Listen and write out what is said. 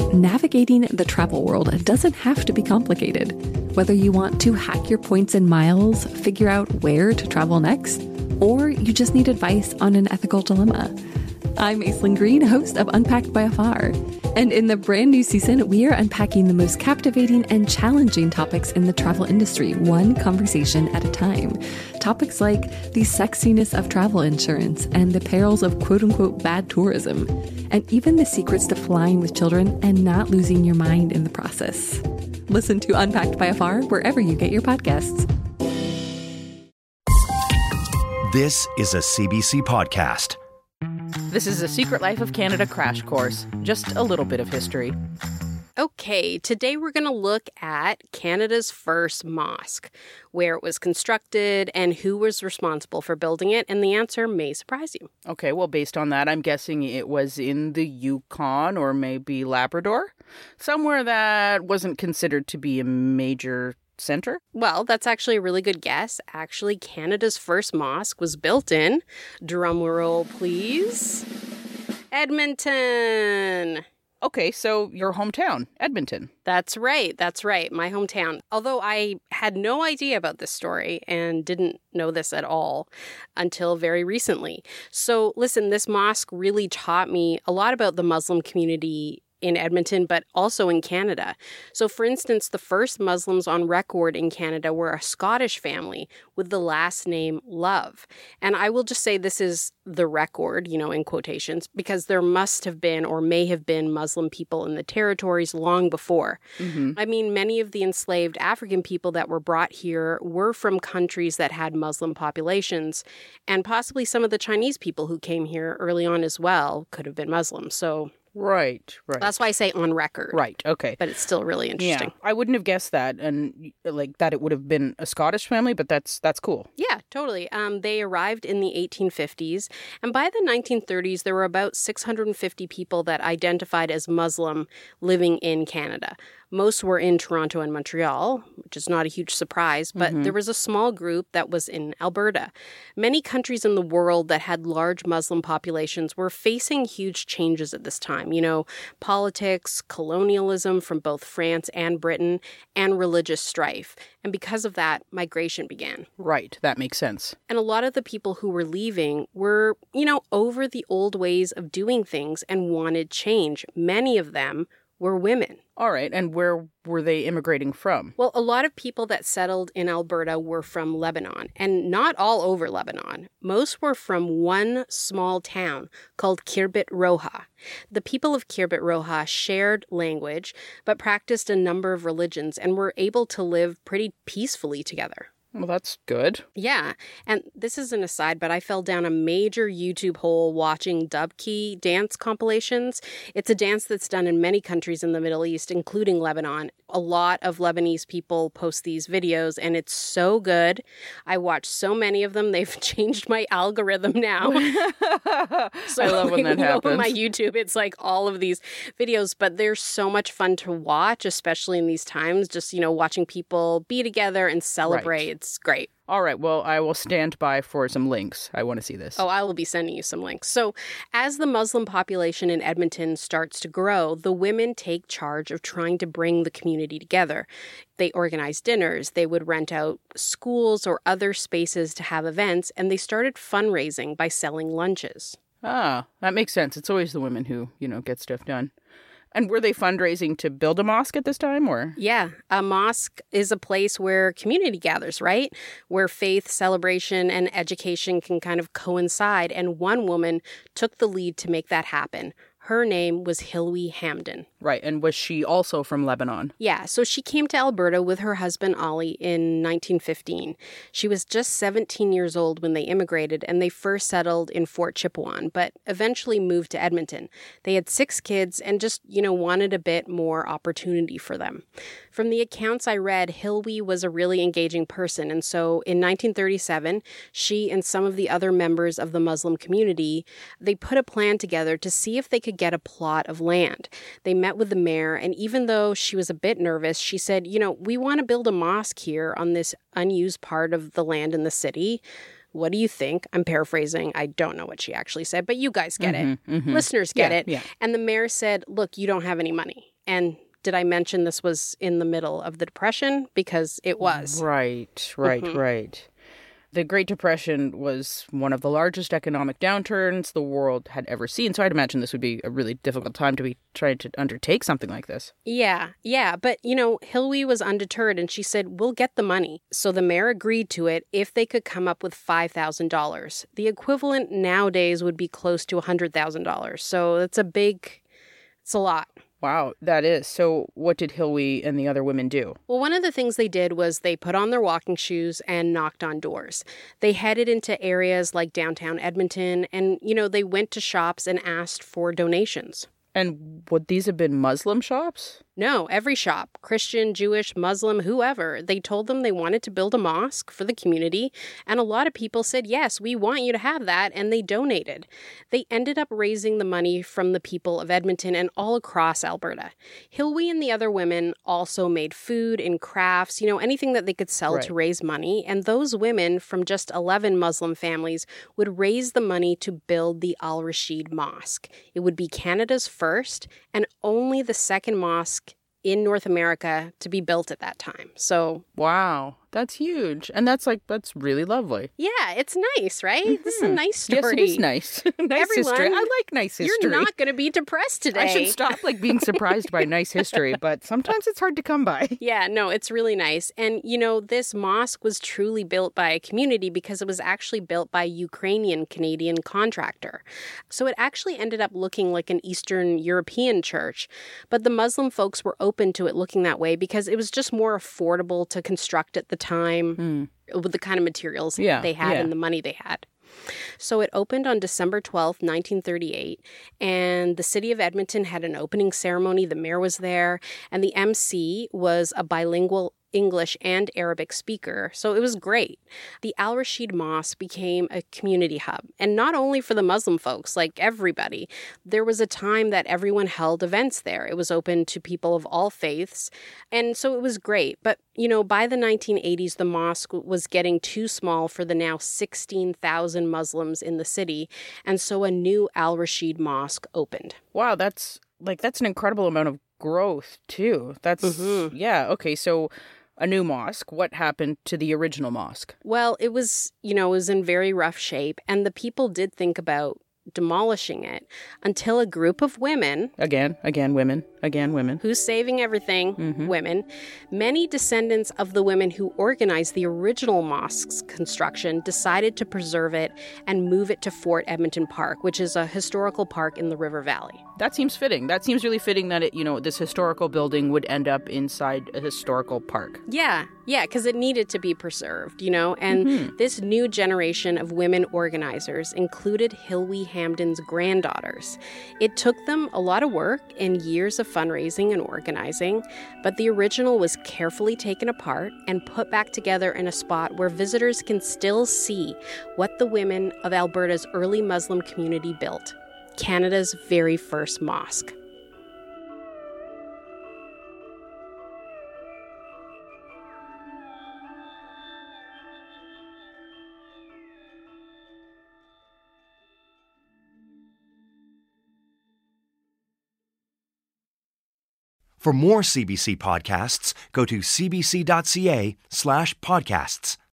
Navigating the travel world doesn't have to be complicated. Whether you want to hack your points and miles, figure out where to travel next, or you just need advice on an ethical dilemma. I'm Aislinn Green, host of Unpacked by Afar. And in the brand new season, we are unpacking the most captivating and challenging topics in the travel industry, one conversation at a time. Topics like the sexiness of travel insurance and the perils of quote-unquote bad tourism, and even the secrets to flying with children and not losing your mind in the process. Listen to Unpacked by Afar wherever you get your podcasts. This is a CBC podcast. This is a Secret Life of Canada crash course, just a little bit of history. Okay, today we're going to look at Canada's first mosque, where it was constructed and who was responsible for building it, and the answer may surprise you. Okay, well, based on that, I'm guessing it was in the Yukon or maybe Labrador, somewhere that wasn't considered to be a major center? Well, that's actually a really good guess. Actually, Canada's first mosque was built in, drumroll please, Edmonton. Okay, so your hometown, Edmonton. That's right, my hometown. Although I had no idea about this story and didn't know this at all until very recently. So listen, this mosque really taught me a lot about the Muslim community in Edmonton, but also in Canada. So for instance, the first Muslims on record in Canada were a Scottish family with the last name Love. And I will just say this is the record, in quotations, because there must have been or may have been Muslim people in the territories long before. Mm-hmm. I mean, many of the enslaved African people that were brought here were from countries that had Muslim populations, and possibly some of the Chinese people who came here early on as well could have been Muslim. So Right. that's why I say on record. Right, okay. But it's still really interesting. Yeah, I wouldn't have guessed that, and that it would have been a Scottish family, but that's cool. Yeah, totally. They arrived in the 1850s, and by the 1930s, there were about 650 people that identified as Muslim living in Canada. Most were in Toronto and Montreal, which is not a huge surprise, but there was a small group that was in Alberta. Many countries in the world that had large Muslim populations were facing huge changes at this time. Politics, colonialism from both France and Britain, and religious strife. And because of that, migration began. Right, that makes sense. And a lot of the people who were leaving were, over the old ways of doing things and wanted change. Many of them were women. All right, and where were they immigrating from? Well, a lot of people that settled in Alberta were from Lebanon, and not all over Lebanon. Most were from one small town called Khirbet Roha. The people of Khirbet Roha shared language, but practiced a number of religions and were able to live pretty peacefully together. Well, that's good. Yeah. And this is an aside, but I fell down a major YouTube hole watching Dubki dance compilations. It's a dance that's done in many countries in the Middle East, including Lebanon. A lot of Lebanese people post these videos, and it's so good. I watch so many of them. They've changed my algorithm now. So I love when that happens. On my YouTube, it's like all of these videos, but they're so much fun to watch, especially in these times, just, watching people be together and celebrate. Right. It's great. All right, well, I will stand by for some links. I want to see this. Oh, I will be sending you some links. So as the Muslim population in Edmonton starts to grow, the women take charge of trying to bring the community together. They organize dinners, they would rent out schools or other spaces to have events, and they started fundraising by selling lunches. Ah, that makes sense. It's always the women who, get stuff done. And were they fundraising to build a mosque at this time, or? Yeah, a mosque is a place where community gathers, right? Where faith, celebration, and education can kind of coincide. And one woman took the lead to make that happen. Her name was Hilwi Hamdan. Right, and was she also from Lebanon? Yeah, so she came to Alberta with her husband Ali in 1915. She was just 17 years old when they immigrated, and they first settled in Fort Chipewyan, but eventually moved to Edmonton. They had 6 kids and just, wanted a bit more opportunity for them. From the accounts I read, Hilwi was a really engaging person, and so in 1937, she and some of the other members of the Muslim community, they put a plan together to see if they could get a plot of land. They met with the mayor, and even though she was a bit nervous, she said, we want to build a mosque here on this unused part of the land in the city. What do you think? I'm paraphrasing. I don't know what she actually said, but you guys get it. Mm-hmm. Listeners get it. Yeah. And the mayor said, look, you don't have any money. And did I mention this was in the middle of the Depression? Because it was. Right. The Great Depression was one of the largest economic downturns the world had ever seen. So I'd imagine this would be a really difficult time to be trying to undertake something like this. Yeah. But, Hilwy was undeterred and she said, we'll get the money. So the mayor agreed to it if they could come up with $5,000. The equivalent nowadays would be close to $100,000. So it's a lot. Wow, that is. So what did Hilwy and the other women do? Well, one of the things they did was they put on their walking shoes and knocked on doors. They headed into areas like downtown Edmonton and, they went to shops and asked for donations. And would these have been Muslim shops? No, every shop, Christian, Jewish, Muslim, whoever. They told them they wanted to build a mosque for the community, and a lot of people said, yes, we want you to have that, and they donated. They ended up raising the money from the people of Edmonton and all across Alberta. Hilwy and the other women also made food and crafts, anything that they could sell to raise money, and those women from just 11 Muslim families would raise the money to build the Al Rashid Mosque. It would be Canada's first and only the second mosque in North America to be built at that time. So, wow, that's huge. And that's really lovely. Yeah, it's nice, right? Mm-hmm. This is a nice story. Yes, it is nice. Nice Everyone, history. I like nice history. You're not going to be depressed today. I should stop being surprised by nice history, but sometimes it's hard to come by. Yeah, no, it's really nice. And, this mosque was truly built by a community because it was actually built by a Ukrainian-Canadian contractor. So it actually ended up looking like an Eastern European church, but the Muslim folks were open to it looking that way because it was just more affordable to construct at the time with the kind of materials they had and the money they had. So it opened on December 12th, 1938, and the city of Edmonton had an opening ceremony. The mayor was there, and the MC was a bilingual English and Arabic speaker, so it was great. The Al Rashid Mosque became a community hub, and not only for the Muslim folks, like everybody. There was a time that everyone held events there. It was open to people of all faiths, and so it was great. But, by the 1980s, the mosque was getting too small for the now 16,000 Muslims in the city, and so a new Al Rashid Mosque opened. Wow, that's an incredible amount of growth, too. That's, okay, so a new mosque. What happened to the original mosque? Well, it was in very rough shape, and the people did think about demolishing it until a group of women... Again, women. Who's saving everything? Mm-hmm. Women. Many descendants of the women who organized the original mosque's construction decided to preserve it and move it to Fort Edmonton Park, which is a historical park in the River Valley. That seems fitting. That seems really fitting that this historical building would end up inside a historical park. Yeah, because it needed to be preserved, and this new generation of women organizers included Hilwy Hamden's granddaughters. It took them a lot of work and years of fundraising and organizing, but the original was carefully taken apart and put back together in a spot where visitors can still see what the women of Alberta's early Muslim community built. Canada's very first mosque. For more CBC podcasts, go to cbc.ca/podcasts.